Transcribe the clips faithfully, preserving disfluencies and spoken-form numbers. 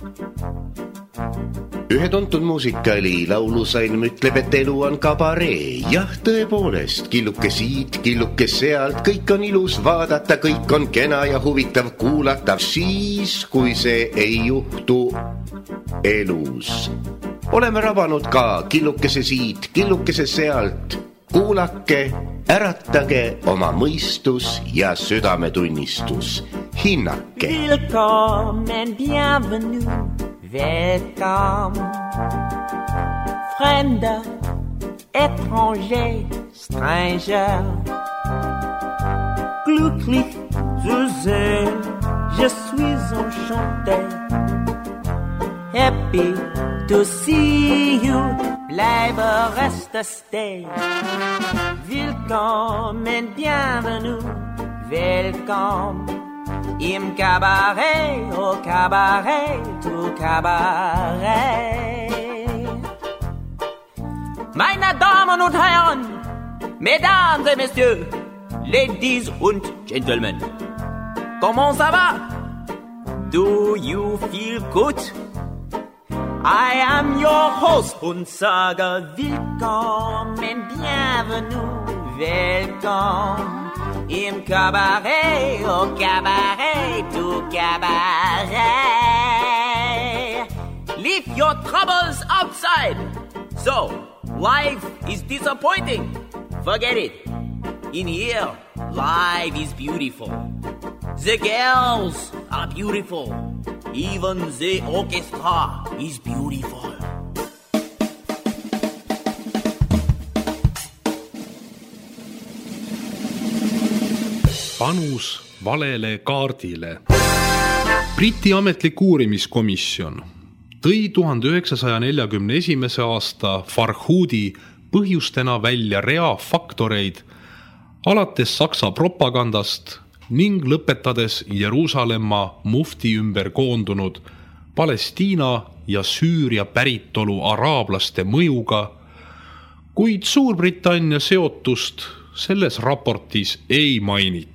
Ühe tuntud muusikali laulusalm ütleb, et elu on kabaree. Jah, tõepoolest, killuke siit, killuke sealt, kõik on ilus vaadata, kõik on kena ja huvitav kuulata, siis kui see ei juhtu elus. Oleme rabanud ka killukese siit, killukese sealt. Kuulake, äratage oma mõistus ja südametunnistus. Hinnake. Willkommen, bienvenue. Welcome, fremder, étranger, stranger. Glücklich zu sehen, je suis enchanté. Happy to see you, bleibe reste stay. Willkommen, bienvenue, welcome. Im Cabaret, au Cabaret, au Cabaret. Meine Damen und Herren, Mesdames et Messieurs, Ladies und Gentlemen, comment ça va? Do you feel good? I am your host und sage willkommen, bienvenue, welcome. Im Cabaret, au Cabaret, au Cabaret. Leave your troubles outside. So, life is disappointing. Forget it. In here, life is beautiful. The girls are beautiful. Even the orchestra is beautiful. Panus valele kaardile. Briti ametlik uurimiskomisjon tõi tuhande üheksasaja neljakümne esimese aasta Farhudi põhjustena välja rea faktoreid alates Saksa propagandast ning lõpetades Jeruusalemma mufti ümber koondunud Palestiina ja Süüria päritolu araablaste mõjuga, kuid Suurbritannia seotust selles raportis ei mainitud.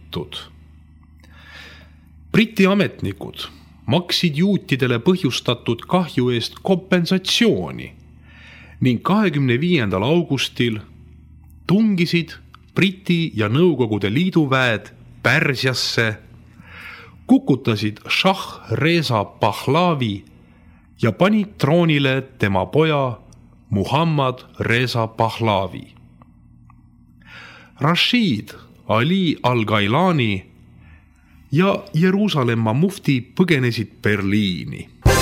Briti ametnikud maksid juutidele põhjustatud kahju eest kompensatsiooni ning kahekümne viiendal augustil tungisid Briti ja Nõukogude Liidu väed Pärsiasse, kukutasid Shah Reza Pahlavi ja panid troonile tema poja Muhammad Reza Pahlavi. Rashid Ali al-Gailani ja Jeruusalemma mufti põgenesid Berliini.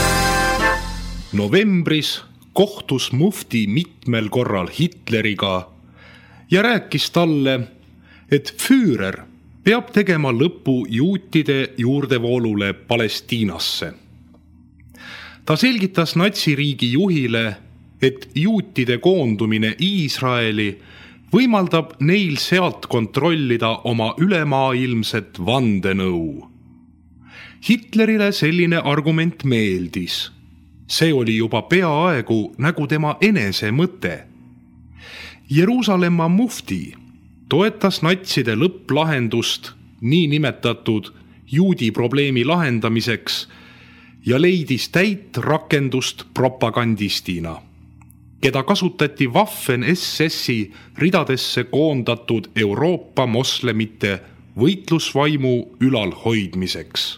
Novembris kohtus mufti mitmel korral Hitleriga ja rääkis talle, et Führer peab tegema lõpu juutide juurdevoolule Palestiinasse. Ta selgitas natsiriigi juhile, et juutide koondumine Iisraeli võimaldab neil sealt kontrollida oma ülemaailmset vandenõu. Hitlerile selline argument meeldis. See oli juba peaaegu nagu tema enese mõte. Jeruusalemma mufti toetas natside lõpplahendust nii nimetatud juudi probleemi lahendamiseks ja leidis täit rakendust propagandistina, keda kasutati Waffen-S S-i ridadesse koondatud Euroopa moslemite võitlusvaimu ülalhoidmiseks.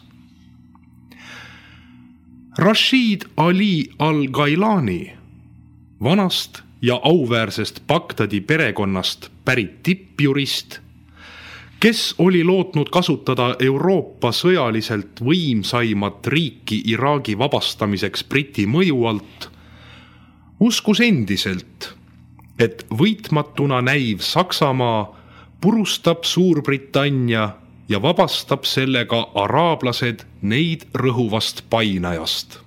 Rashid Ali al-Gailani, vanast ja auväärsest Bagdadi perekonnast pärit tippjurist, kes oli lootnud kasutada Euroopa sõjaliselt võimsaimat riiki Iraagi vabastamiseks Briti mõju alt, uskus endiselt, et võitmatuna näiv Saksamaa purustab Suurbritannia ja vabastab sellega araablased neid rõhuvast painajast.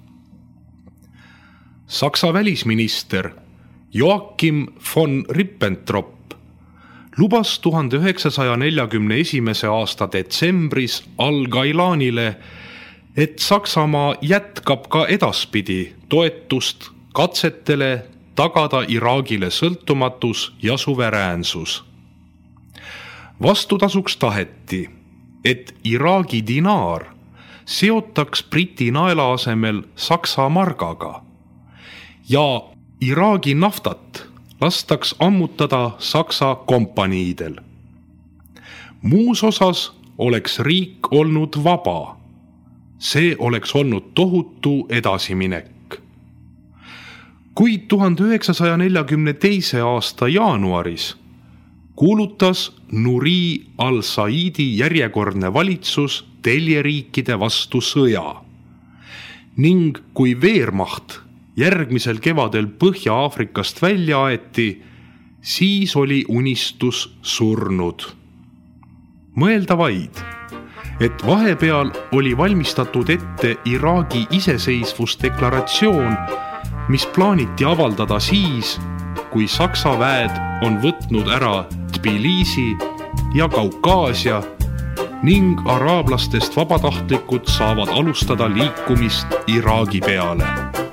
Saksa välisminister Joachim von Ribbentrop lubas tuhande üheksasaja neljakümne esimese aasta detsembris al-Gailanile, et Saksamaa jätkab ka edaspidi toetust katsetele tagada Iraagile sõltumatus ja suveräänsus. Vastutasuks taheti, et Iraagi dinaar seotaks Briti naela asemel Saksa margaga ja Iraagi naftat lastaks ammutada Saksa kompaniidel. Muus osas oleks riik olnud vaba. See oleks olnud tohutu edasiminek. Kuid tuhande üheksasaja neljakümne teise aasta jaanuaris kuulutas Nuri al-Saidi järjekordne valitsus teljeriikide vastu sõja ning kui Wehrmacht järgmisel kevadel Põhja-Aafrikast välja aeti, siis oli unistus surnud. Mõelda vaid, et vahepeal oli valmistatud ette Iraagi iseseisvusdeklaratsioon, mis plaaniti avaldada siis, kui Saksa väed on võtnud ära Tbilisi ja Kaukaasia ning araablastest vabatahtlikud saavad alustada liikumist Iraagi peale.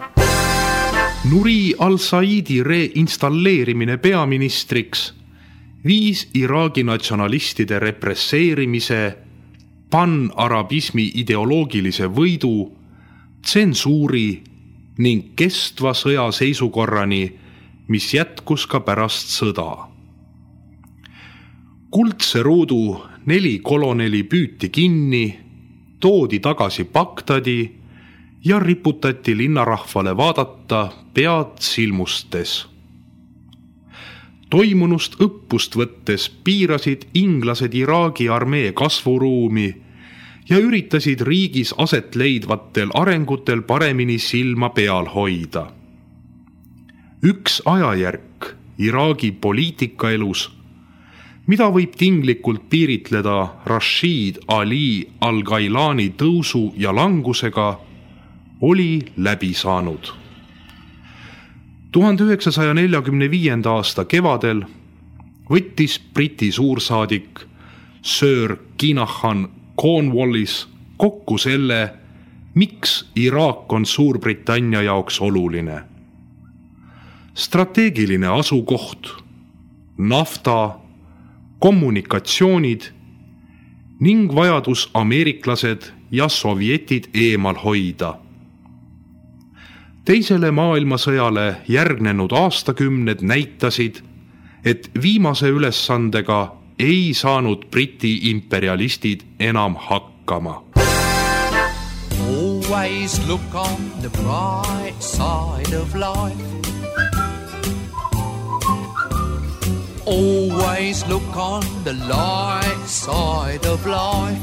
Nuri al-Saidi reinstalleerimine peaministriks viis Iraagi natsionalistide represseerimise, pan-arabismi ideoloogilise võidu, tsensuuri ning kestva sõja seisukorrani, mis jätkus ka pärast sõda. Kuldse ruudu neli koloneli püüti kinni, toodi tagasi Bagdadi ja riputati linnarahvale vaadata pead silmustes. Toimunust õppust võttes piirasid inglased Iraagi armee kasvuruumi ja üritasid riigis aset leidvatel arengutel paremini silma peal hoida. Üks ajajärk Iraagi poliitikaelus, mida võib tinglikult piiritleda Rashid Ali al-Gailani tõusu ja langusega, oli läbi saanud. tuhande üheksasaja neljakümne viienda aasta kevadel võttis Briti suursaadik Sir Kinahan Cornwallis kokku selle, miks Iraak on Suurbritannia jaoks oluline. Strateegiline asukoht, nafta, kommunikatsioonid ning vajadus ameeriklased ja sovjetid eemal hoida. Teisele maailmasõjale järgnenud aastakümned näitasid, et viimase ülesandega ei saanud Briti imperialistid enam hakkama. Always look on the bright side of life. Always look on the light side of life.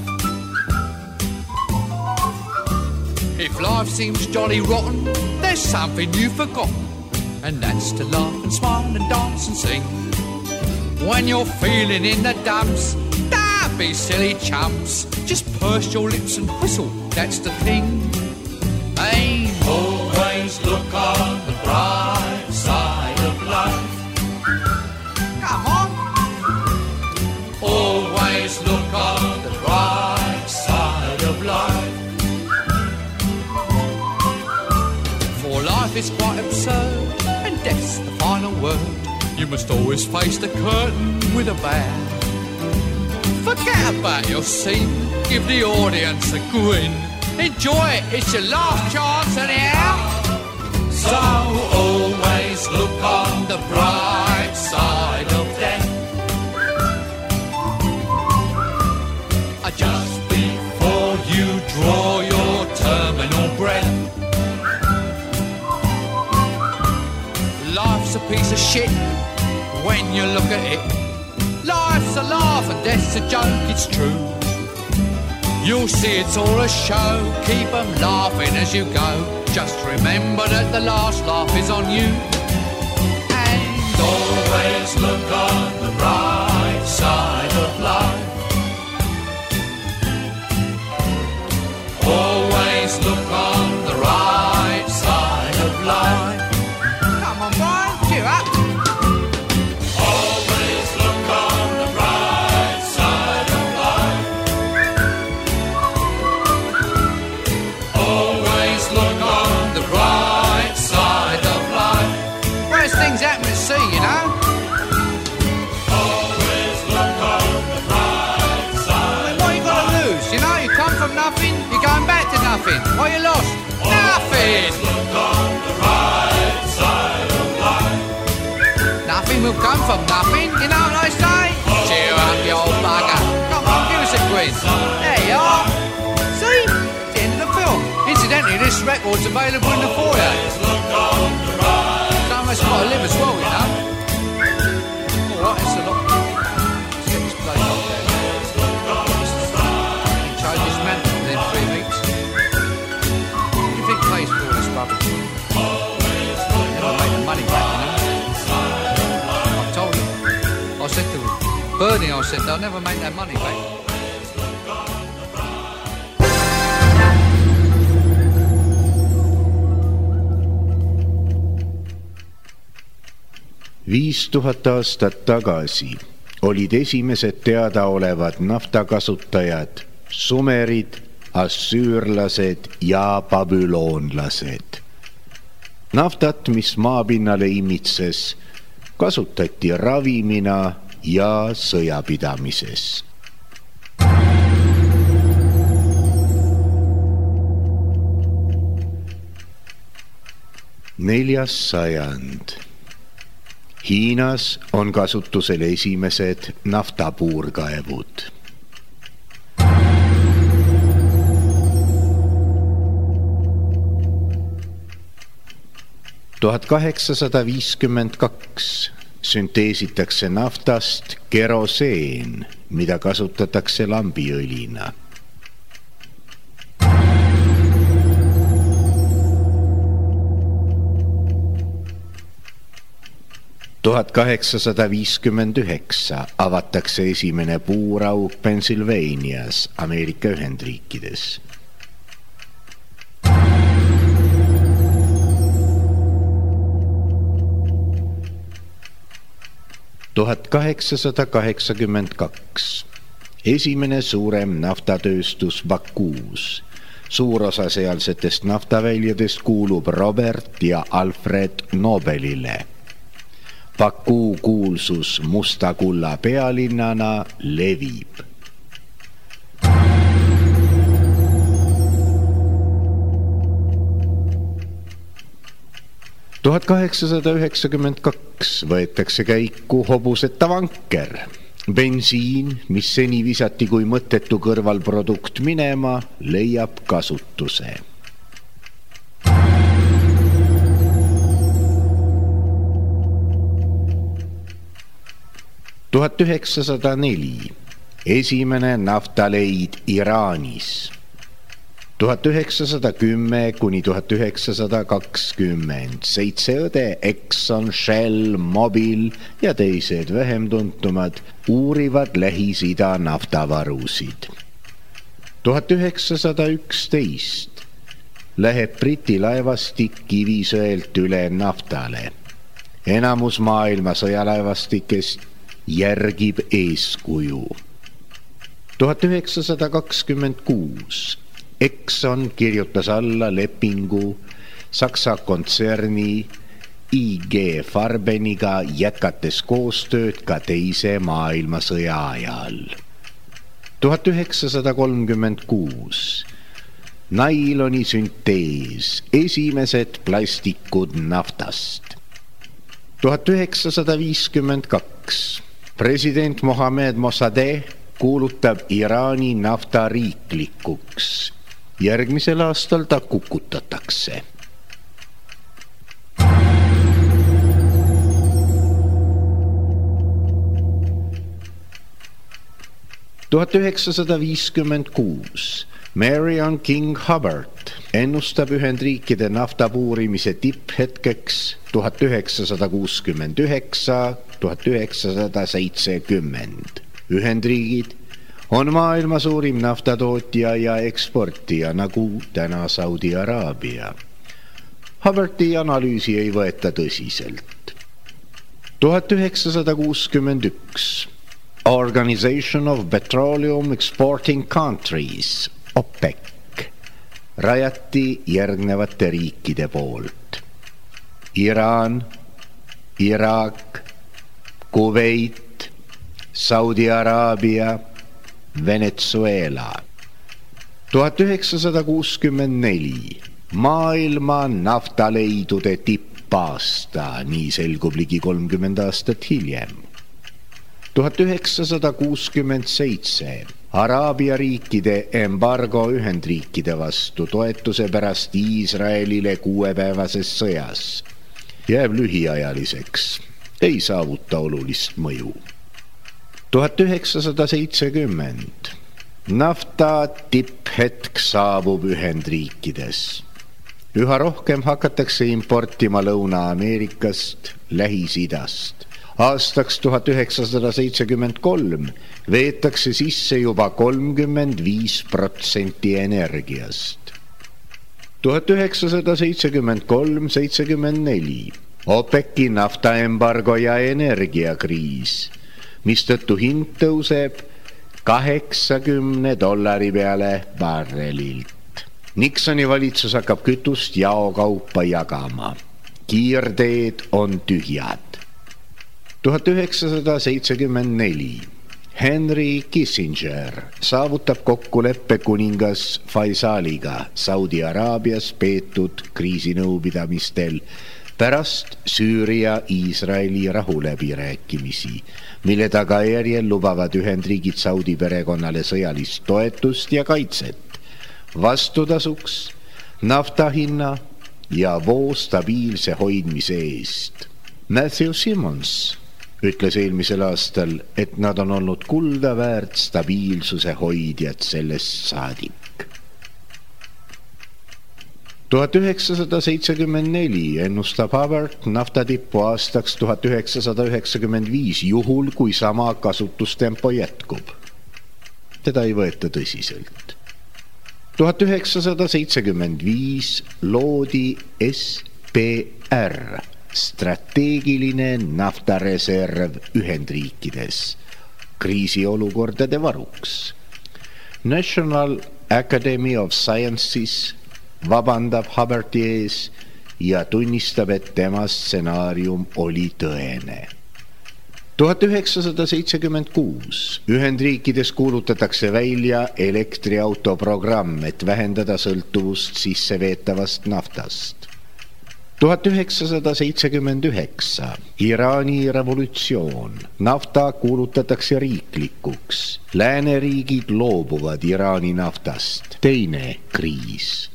If life seems jolly rotten, there's something you've forgotten, and that's to laugh and smile and dance and sing. When you're feeling in the dumps, don't be silly chumps. Just purse your lips and whistle, that's the thing. Hey, always look on the bright side of life. Come on. Always look on the bright side of life. For life is quite absurd, and death's the final word. You must always face the curtain with a bow. Forget about your scene, give the audience a grin. Enjoy it, it's your last chance anyhow. So always look on the bright side of death. Just before you draw your terminal breath. Life's a piece of shit when you look at it. Life's a laugh and death's a joke, it's true. You'll see it's all a show, keep them laughing as you go. Just remember that the last laugh is on you. And always look on the bright side of life. Always look on the right side of life. Come on, Brian, cheer up. Always look on the right side of life. Always look on the right side of life. Worst things happen at sea, you know. Always look on lost? Nothing. Nothing will come from nothing, you know what I say? Cheer up, you old bugger. Come on, give us a quiz. There you are. See? It's the end of the film. Incidentally, this record's available in the foyer. Someone's got to live as well, you know. Alright, it's a lot. Let's get this place up there. You can change this man within three weeks. What do you think pays for all this rubbish? Never make the money back, you know. I said to Bernie, I said, they'll never make that money back. viis tuhat aastat tagasi olid esimesed teadaolevad naftakasutajad sumerid, assüürlased ja babüloonlased. Naftat, mis maapinnale imitses, kasutati ravimina ja sõjapidamises. Neljas sajand. Hiinas on kasutusel esimesed naftapuurkaevud. tuhat kaheksasada viiskümmend kaks sünteesitakse naftast keroseen, mida kasutatakse lambiõlina. tuhat kaheksasada viiskümmend üheksa avatakse esimene puurauk Pennsylvanias, Ameerika Ühendriikides. tuhat kaheksasada kaheksakümmend kaks esimene suurem naftatööstus Bakuus. Suur osa sealsetest naftaväljadest kuulub Robert ja Alfred Nobelile. Bakuu kuulsus musta kulla pealinnana levib. tuhat kaheksasada üheksakümmend kaks võetakse käiku hobuseta vanker. Bensiin, mis seni visati kui mõttetu kõrvalprodukt minema, leiab kasutuse. tuhat üheksasada neli esimene naftaleid Iraanis. tuhat üheksasada kümme kuni tuhat üheksasada kakskümmend seitse õde Exxon, Shell, Mobil ja teised vähem tuntumad uurivad Lähis-Ida naftavarusid. tuhat üheksasada üksteist läheb Briti laevastik Kivisõelt üle naftale. Enamus maailma sõjalaevastikest järgib eeskuju. tuhat üheksasada kakskümmend kuus Exxon kirjutas alla lepingu Saksa kontserni I G Farbeniga, jätkates koostööd ka teise maailmasõja ajal. tuhat üheksasada kolmkümmend kuus nailoni süntees, esimesed plastikud naftast. tuhat üheksasada viiskümmend kaks president Mohammed Mossadegh kuulutab Iraani nafta riiklikuks. Järgmisel aastal ta kukutatakse. tuhat üheksasada viiskümmend kuus Marion King Hubbard ennustab Ühendriikide naftapuurimise tipphetkeks tuhat üheksasada kuuskümmend üheksa tuhat üheksasada seitsekümmend. Ühendriigid on maailma suurim naftatootja ja eksportija, nagu täna Saudi Araabia. Hubbardi analüüsi ei võeta tõsiselt. tuhat üheksasada kuuskümmend üks Organization of Petroleum Exporting Countries, OPEC, rajati järgnevate riikide poolt. Iraan, Iraak, Kuveit, Saudi Araabia, Venezuela. tuhat üheksasada kuuskümmend neli maailma naftaleidude tippaasta, nii selgub ligi kolmkümmend aastat hiljem. tuhat üheksasada kuuskümmend seitse Araabia riikide embargo Ühendriikide vastu toetuse pärast Iisraelile kuuepäevases sõjas jääb lühiajaliseks, ei saavuta olulist mõju. tuhat üheksasada seitsekümmend nafta tipphetk saabub Ühendriikides. Üha rohkem hakatakse importima Lõuna-Ameerikast, Lähis-Idast. Aastaks tuhat üheksasada seitsekümmend kolm veetakse sisse juba kolmkümmend viis protsenti energiast. tuhat üheksasada seitsekümmend kolm seitsekümmend neli OPEC-i naftaembargo ja energiakriis, mistõttu hind tõuseb kaheksakümne dollari peale barrelilt. Nixoni valitsus hakkab kütust jaokaupa jagama. Kiirteed on tühjad. tuhat üheksasada seitsekümmend neli Henry Kissinger saavutab kokkuleppe kuningas Faisaliga Saudi Araabias peetud kriisinõupidamistel pärast Süüria-Iisraeli rahuläbirääkimisi, mille tagajärjel lubavad Ühendriigid Saudi perekonnale sõjalist toetust ja kaitset, vastutasuks nafta hinna ja voo stabiilse hoidmise eest. Matthew Simmons ütles eelmisel aastal, et nad on olnud kulda väärt stabiilsuse hoidjad sellest saadik. tuhat üheksasada seitsekümmend neli ennustab Hubbard naftatippu aastaks tuhat üheksasada üheksakümmend viis, juhul kui sama kasutustempo jätkub. Teda ei võeta tõsiselt. tuhat üheksasada seitsekümmend viis loodi S P R, strateegiline naftareserv Ühendriikides, kriisiolukordade varuks. National Academy of Sciences vabandab Hubbardi ees ja tunnistab, et tema stsenaarium oli tõene. tuhat üheksasada seitsekümmend kuus Ühendriikides kuulutatakse välja elektriautoprogramm, et vähendada sõltuvust sisseveetavast naftast. tuhat üheksasada seitsekümmend üheksa Iraani revolutsioon, nafta kuulutatakse riiklikuks. Lääneriigid loobuvad Iraani naftast. Teine kriis.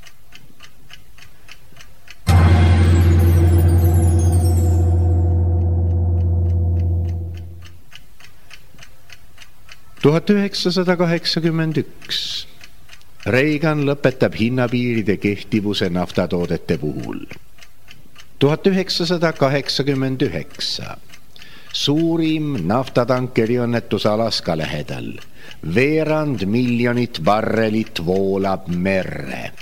tuhat üheksasada kaheksakümmend üks Reagan lõpetab hinnapiiride kehtivuse naftatoodete puhul. tuhat üheksasada kaheksakümmend üheksa suurim naftatankeri õnnetus Alaska lähedal. Veerand miljonit barrelit voolab merre.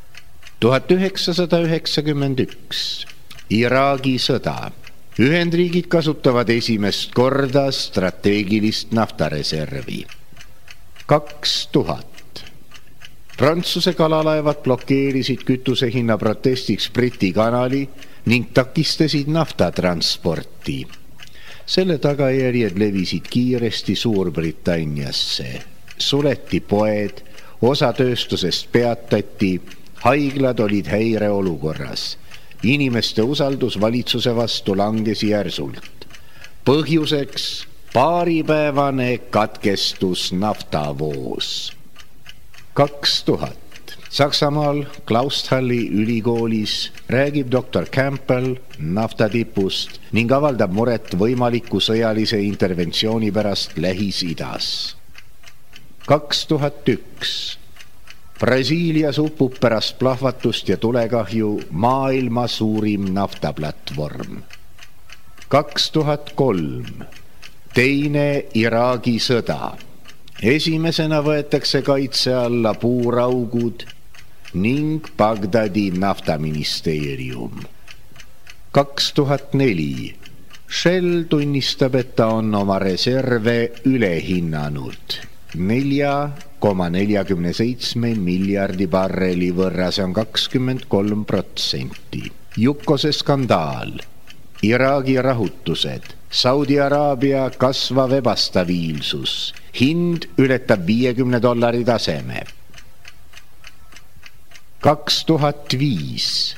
tuhat üheksasada üheksakümmend üks Iraagi sõda. Ühendriigid kasutavad esimest korda strateegilist naftareservi. kaks tuhat Prantsuse kalalaevad blokeerisid kütusehinna protestiks Briti kanali ning takistasid naftatransporti. Selle tagajärjed levisid kiiresti Suurbritanniasse. Suleti poed, osa tööstusest peatati, haiglad olid häireolukorras. Inimeste usaldus valitsuse vastu langes järsult. Põhjuseks paaripäevane katkestus naftavoos. kaks tuhat Saksamaal Klausthalli ülikoolis räägib doktor Campbell naftatipust ning avaldab muret võimaliku sõjalise interventsiooni pärast Lähis-Idas. kaks tuhat üks Brasiilias upub pärast plahvatust ja tulekahju maailma suurim naftaplatvorm. kaks tuhat kolm Teine Iraagi sõda. Esimesena võetakse kaitse alla puuraugud ning Bagdadi naftaministeerium. kaks tuhat neli Shell tunnistab, et ta on oma reserve ülehinnanud nelja koma nelikümmend seitse miljardi barreli võrra, see on kakskümmend kolm protsenti. Jukkose skandaal, Iraagi rahutused, Saudi Araabia kasvav ebastabiilsus, hind ületab viiekümne dollari taseme. kaks tuhat viis.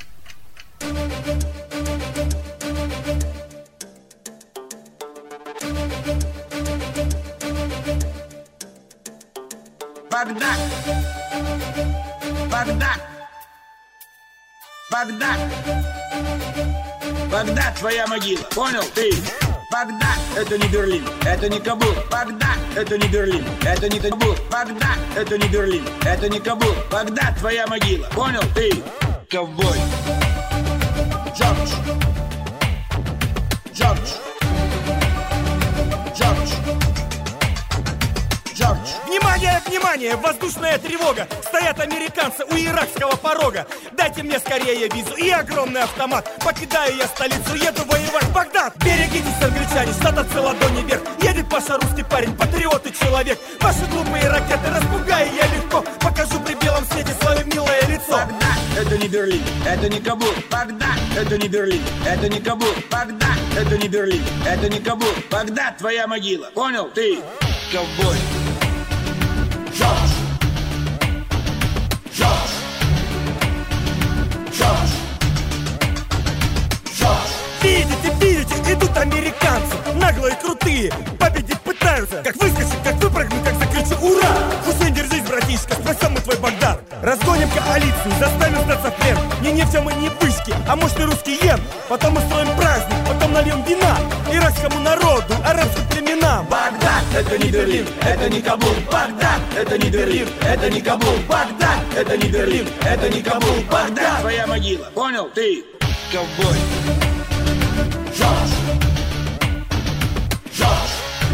Багдад! Багдад! Багдад! Багдад, твоя могила, понял ты? Багдад, это не Берлин, это не Кабул. Багдад, это не Берлин, это не Кабул. Багдад, это не Берлин, это не Кабул. Багдад, твоя могила, понял ты? Ковбой. Джордж. Джордж. Джордж. Джордж. Внимание, внимание, воздушная тревога. Стоят американцы у иракского порога. Дайте мне скорее визу и огромный автомат. Покидаю я столицу, еду воевать в Багдад. Берегитесь, англичане, штат от ладони вверх. Едет Паша, русский парень, патриот и человек. Ваши глупые ракеты распугаю я легко. Покажу при белом свете свое милое лицо. Багдад, это не Берлин, это не Кабул. Багдад, это не Берлин, это не Кабул. Багдад, это не Берлин, это не Кабул. Багдад, твоя могила, понял ты? Ковбой. Джордж. Джордж. Джордж. Джордж. Видите, видите, идут американцы, наглые, крутые, победить пытаются. Как выскочить, как выпрыгнуть, как закричу «Ура!» Хусейн, держись, братишка, спасем мы твой Багдад. Разгоним коалицию, заставим сдаться в плен. Не нефть, мы не пышки, а мощный русский йен. Потом устроим праздник, потом нальем вина иракскому народу, арабским племенам. Багдад, это не Берлин, это не Кабул. Багдад, это не Берлин, это не Кабул. Багдад, это не Берлин, это не Кабул. Багдад, твоя могила, понял ты? Ковбой. Джордж. Джордж.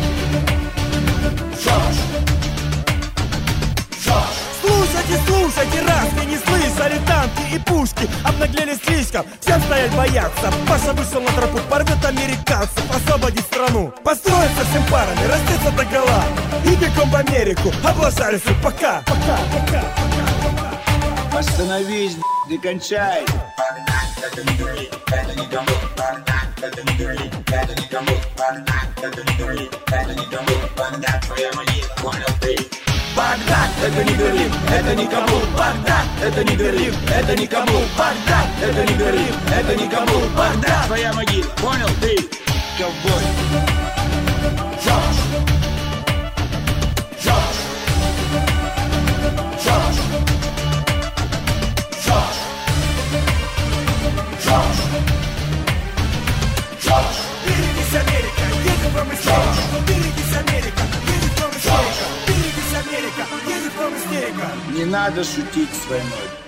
Джордж. Джордж. Слушайте, слушайте, раз вы не слышали, танки и пушки обнаглели слишком, всем стоять бояться. Паша вышел на тропу, порвет американцев, освободить страну. Построиться всем парами, раздеться догола и бегом в Америку, облажались и пока. Пока, пока, пока. Остановись, не кончай. Багдад, это не Берлин, это не Кабул. Багдад, это не Берлин, это не Кабул. Багдад, это не Берлин, это не Кабул. Багдад, твоя могила, понял ты? Багдад, это не Берлин, это не Кабул. Багдад, это не Берлин, это не Кабул. Багдад, это не Берлин, это не Кабул. Багдад, твоя могила, понял ты? Ковбой. Джордж. Джордж. Джордж. Джордж. Джордж. Джордж. Берегись, Америка, едет вам истерика. Берегись, Америка, едет вам истерика. Берегись, Америка, едет вам истерика. Не надо шутить с войной.